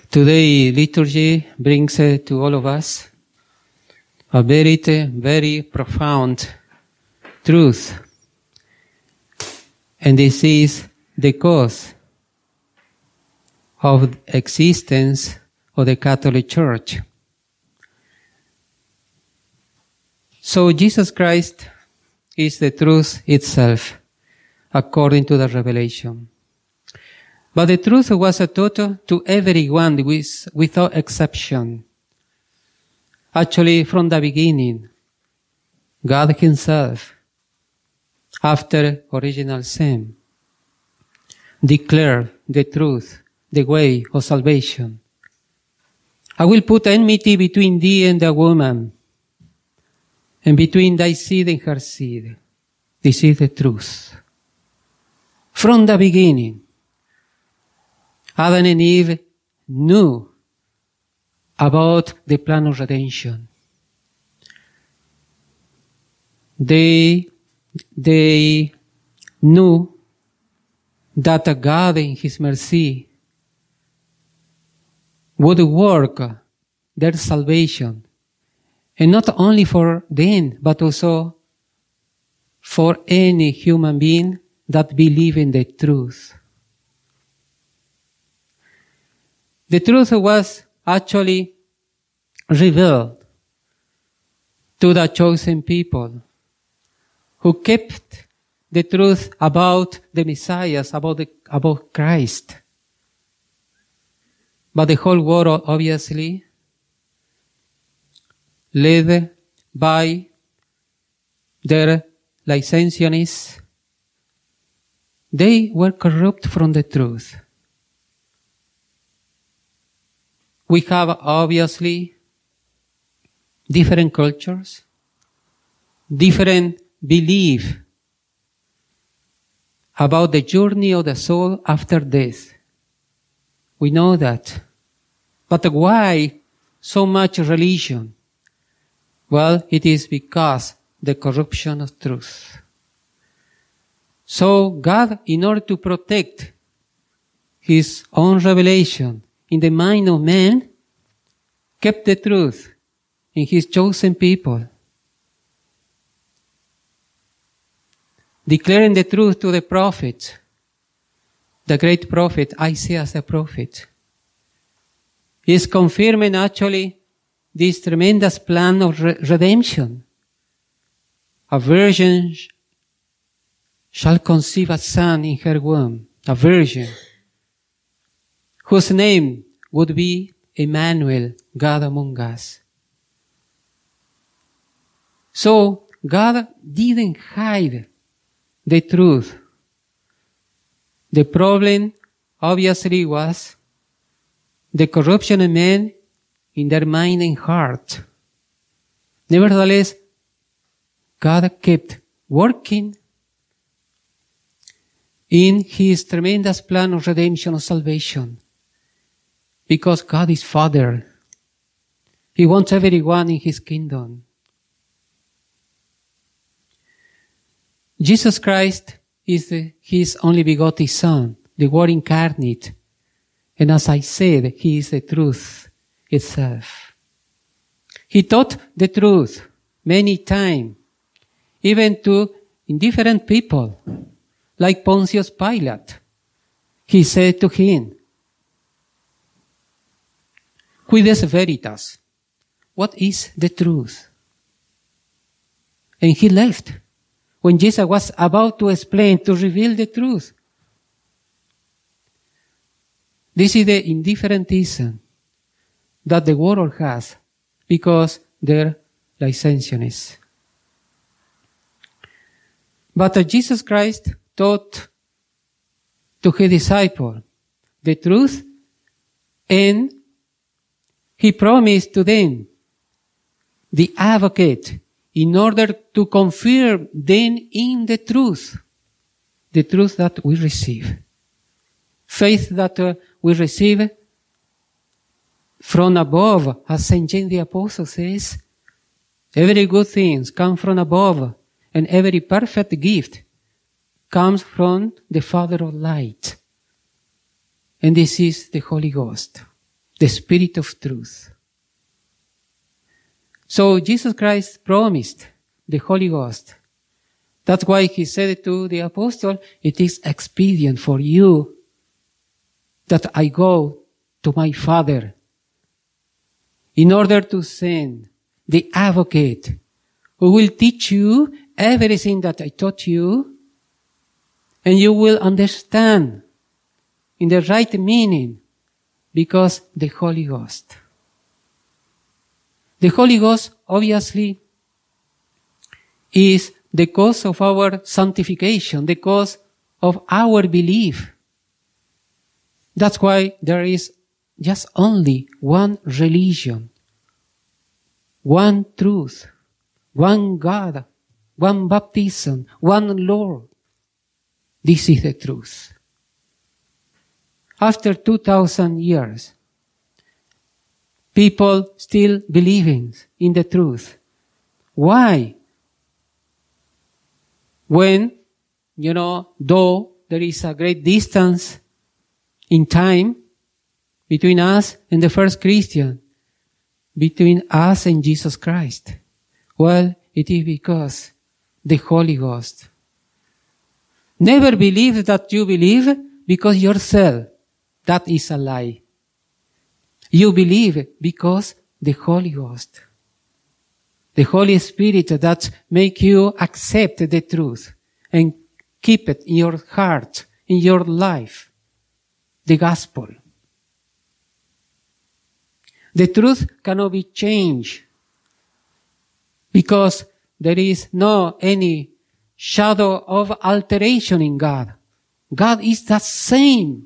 Today, liturgy brings to all of us a very profound truth. And this is the cause of existence of the Catholic Church. So Jesus Christ is the truth itself, according to the revelation. But the truth was taught to everyone without exception. Actually, from the beginning, God Himself, after original sin, declared the truth, the way of salvation. I will put enmity between thee and the woman, and between thy seed and her seed. This is the truth. From the beginning, Adam and Eve knew about the plan of redemption. They knew that God in His mercy would work their salvation, and not only for them, but also for any human being that believe in the truth. The truth was actually revealed to the chosen people who kept the truth about the Messiah, about Christ. But the whole world, obviously, led by their licentionists, they were corrupt from the truth. We have, obviously, different cultures, different belief about the journey of the soul after death. We know that. But why so much religion? Well, it is because the corruption of truth. So God, in order to protect His own revelation in the mind of man, kept the truth in His chosen people, declaring the truth to the prophet, the great prophet Isaiah the prophet. He is confirming actually this tremendous plan of redemption. A virgin shall conceive a son in her womb, a virgin, whose name would be Emmanuel, God among us. So God didn't hide the truth. The problem obviously was the corruption of men in their mind and heart. Nevertheless, God kept working in His tremendous plan of redemption, of salvation. Because God is Father. He wants everyone in His kingdom. Jesus Christ is His only begotten Son, the Word incarnate. And as I said, He is the truth itself. He taught the truth many times, even to indifferent people, like Pontius Pilate. He said to him, Quides veritas? What is the truth? And he left when Jesus was about to explain, to reveal the truth. This is the indifferentism that the world has because they're licentionists. But Jesus Christ taught to His disciples the truth, and He promised to them the advocate in order to confirm them in the truth that we receive. Faith that we receive from above, as St. James the Apostle says, every good thing comes from above, and every perfect gift comes from the Father of light. And this is the Holy Ghost. the Spirit of truth. So Jesus Christ promised the Holy Ghost. That's why he said to the apostle, it is expedient for you that I go to my Father in order to send the advocate who will teach you everything that I taught you, and you will understand in the right meaning, because the Holy Ghost. The Holy Ghost obviously is the cause of our sanctification, the cause of our belief. That's why there is just only one religion, one truth, one God, one baptism, one Lord. This is the truth. After 2,000 years, people still believing in the truth. Why? When, though there is a great distance in time between us and the first Christian, between us and Jesus Christ. Well, it is because the Holy Ghost. Never believe that you believe because yourself. That is a lie. You believe because the Holy Ghost. The Holy Spirit that make you accept the truth and keep it in your heart, in your life. The gospel. The truth cannot be changed because there is no any shadow of alteration in God. God is the same.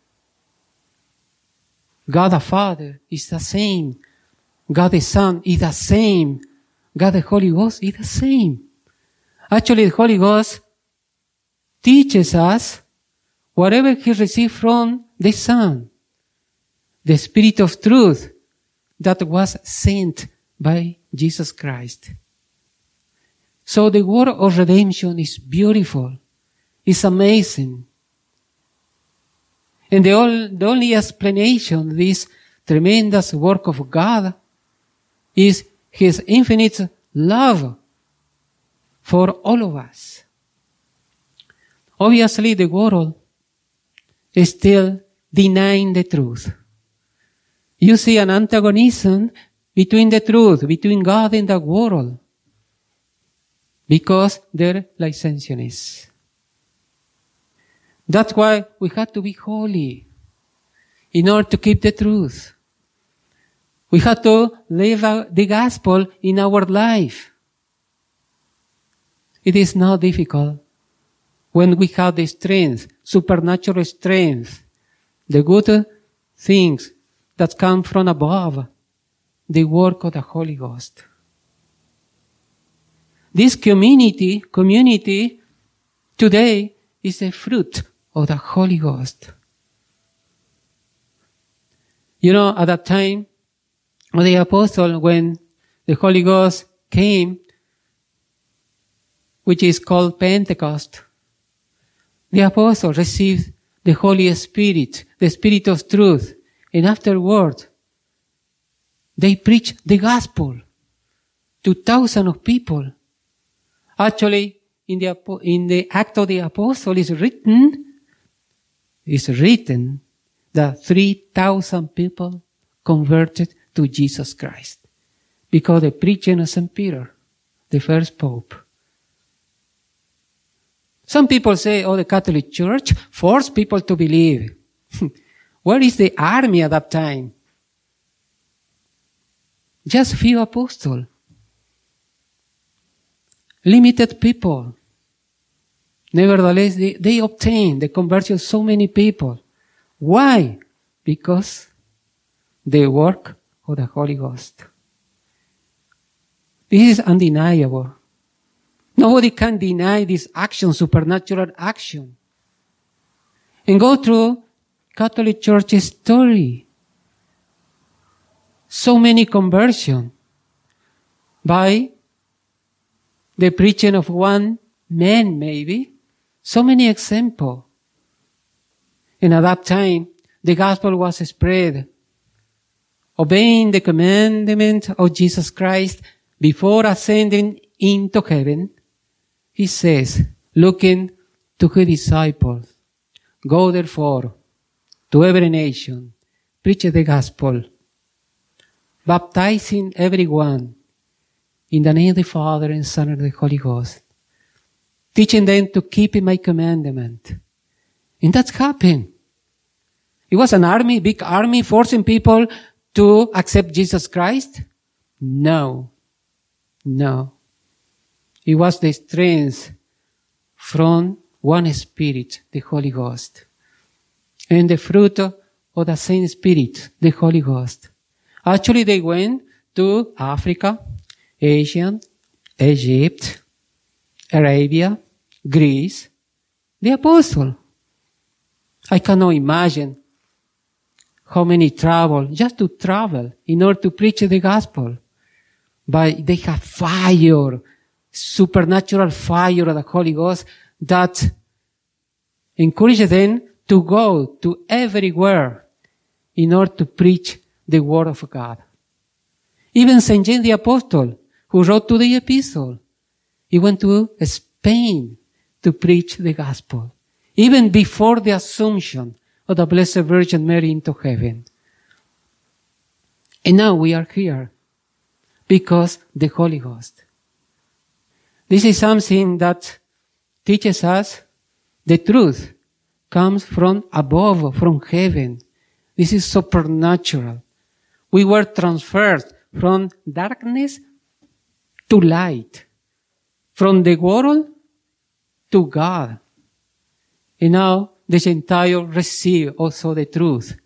God the Father is the same. God the Son is the same. God the Holy Ghost is the same. Actually, the Holy Ghost teaches us whatever He received from the Son. The Spirit of truth that was sent by Jesus Christ. So the work of redemption is beautiful. It's amazing. And the only explanation of this tremendous work of God is His infinite love for all of us. Obviously, the world is still denying the truth. You see an antagonism between the truth, between God and the world, because they're licentionists. That's why we have to be holy in order to keep the truth. We have to live out the gospel in our life. It is not difficult when we have the strength, supernatural strength, the good things that come from above, the work of the Holy Ghost. This community today is a fruit of the Holy Ghost. At that time of the apostle, when the Holy Ghost came, which is called Pentecost, the apostle received the Holy Spirit, the Spirit of truth, and afterward, they preached the gospel to thousands of people. Actually, in the Act of the Apostle is written that 3,000 people converted to Jesus Christ because the preaching of St. Peter, the first pope. Some people say, the Catholic Church forced people to believe. Where is the army at that time? Just few apostles. Limited people. Nevertheless, they obtained the conversion of so many people. Why? Because the work of the Holy Ghost. This is undeniable. Nobody can deny this action, supernatural action. And go through Catholic Church story. So many conversions by the preaching of one man, maybe. So many examples. And at that time, the gospel was spread obeying the commandment of Jesus Christ before ascending into heaven, he says, looking to his disciples, "Go therefore to every nation, preach the gospel, baptizing everyone in the name of the Father and Son and the Holy Ghost, teaching them to keep my commandment." And that's happened. It was an army, big army, forcing people to accept Jesus Christ? No. No. It was the strength from one Spirit, the Holy Ghost. And the fruit of the same Spirit, the Holy Ghost. Actually, they went to Africa, Asia, Egypt, Arabia, Greece, the apostle. I cannot imagine how many travel, just to travel in order to preach the gospel. But they have fire, supernatural fire of the Holy Ghost that encourages them to go to everywhere in order to preach the word of God. Even St. James the Apostle, who wrote to the epistle, he went to Spain to preach the gospel, even before the assumption of the Blessed Virgin Mary into heaven. And now we are here because the Holy Ghost. This is something that teaches us the truth comes from above, from heaven. This is supernatural. We were transferred from darkness to light, from the world to God. And now the Gentiles receive also the truth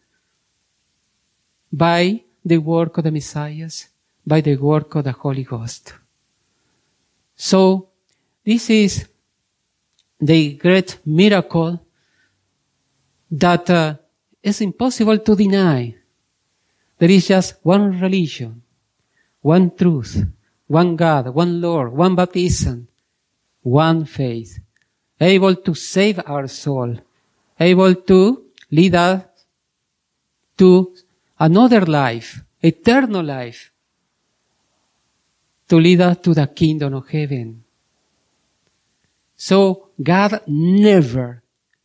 by the work of the Messiah, by the work of the Holy Ghost. So this is the great miracle that is impossible to deny. There is just one religion, one truth, one God, one Lord, one baptism, one faith, able to save our soul, able to lead us to another life, eternal life, to lead us to the kingdom of heaven. So God never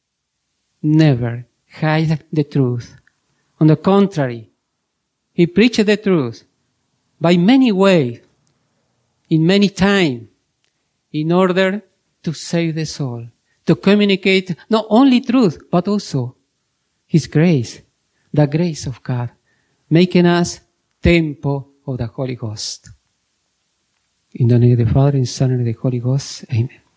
hides the truth. On the contrary, He preached the truth by many ways, in many times, in order to save the soul, to communicate not only truth, but also His grace, the grace of God, making us temple of the Holy Ghost. In the name of the Father, and Son, and the Holy Ghost, amen.